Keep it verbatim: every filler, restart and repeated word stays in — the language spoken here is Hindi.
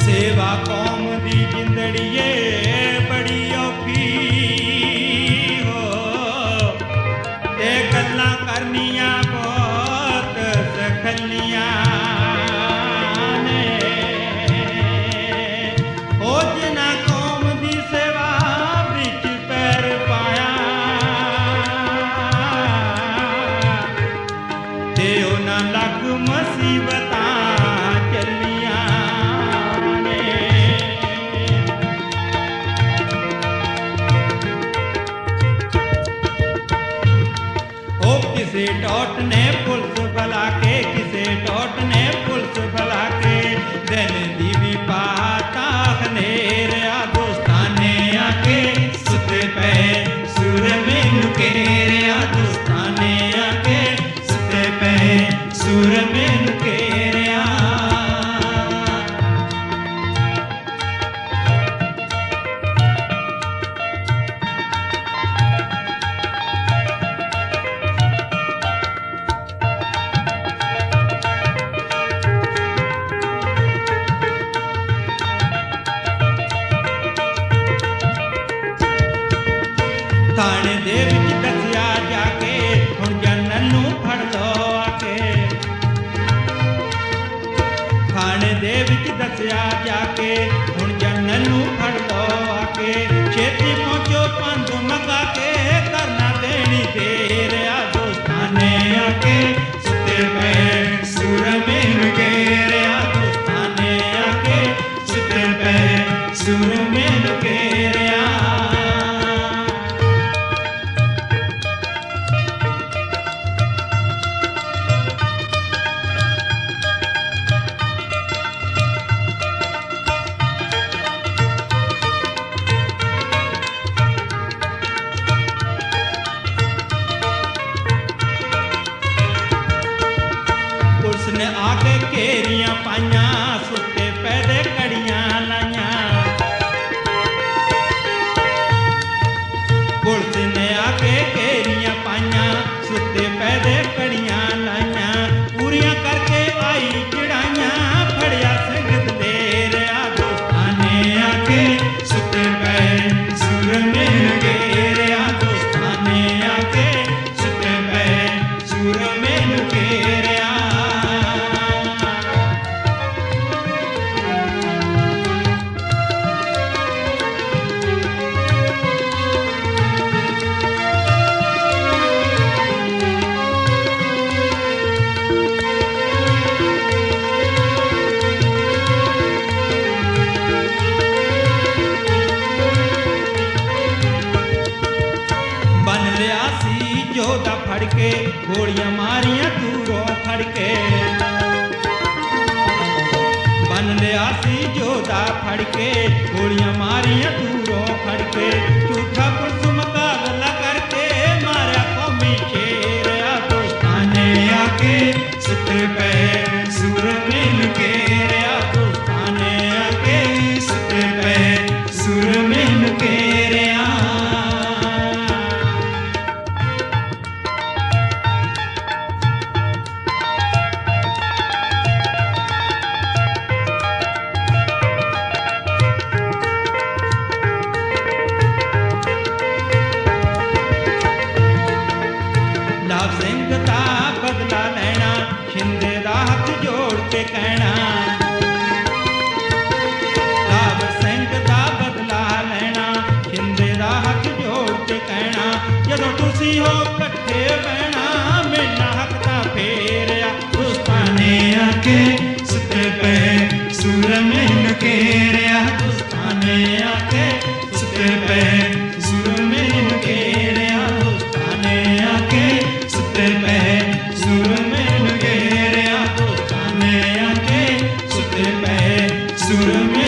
सेवा कौम दी जिंदड़िए बड़ी औखी हो ते गल्लां करनियां बहुत सखलियां ने हो जिन्हां कौम दी सेवा विच पैर पाया ते उन्हां लग मुसीबतां किसे टोट ने पुलिस भला के किसे टोट ने पुलिस भला के दिन दी भी पाता खनेर आ दोस्ताने आके सुते पे सुर में नुकेर आ दोस्ताने आके सुते पे सुर में नुकेर आ थाने दे विच दसिया जाके हुण जनन नूं फड़ लो आके थाने दे विच दसिया जाके हुण जनन नूं फड़ लो आके छेती पहुंचो पंध मगा के करना देनी देर आ दोस्ताने आके सुते पे सुर में नुकेर आ दोस्ताने आके सुते पे सुर में नुकेर आ उसने आके केरियां पाइया सुते पैदे कड़ियां लाइया पुलिस ने आके केरियां पाइया सुते पैदे कड़ियां लाइया पूरियां करके आई चढ़ाइया फड़िया संगत देर आ दोस्ताने आके सुते पे सुर में नुकेर आ दोस्ताने आके सुते पे सुर में नुकेर आ जोधा फड़ के गोलियां मारियां दूरों फड़ के बन लिया सी जोधा फड़ के गोलियां मारियां दूरों फड़ के झूठा पुलिस मुकाबला करके मारा कौमी शेर आ दोस्ताने आके सुते पे सुर में नुकेर आ दोस्ताने आके सुते पे सुर में नुकेर आ लाभ सिंह दा बदला लेना शिंदे दा हथ जोड़ के कहना लाभ सिंह दा बदला लेना शिंदे दा हथ जोड़ के कहना जदों तुसी हो कट्ठे बहना मेरा हक दा फेर आ दोस्ताने आके सुते पे सुर में नुकेर आ दोस्ताने आके सुते पे सुर में नुकेर आ दोस्ताने आके सुते पे सुर में नुकेर आ दोस्ताने आके सुते पे सुर में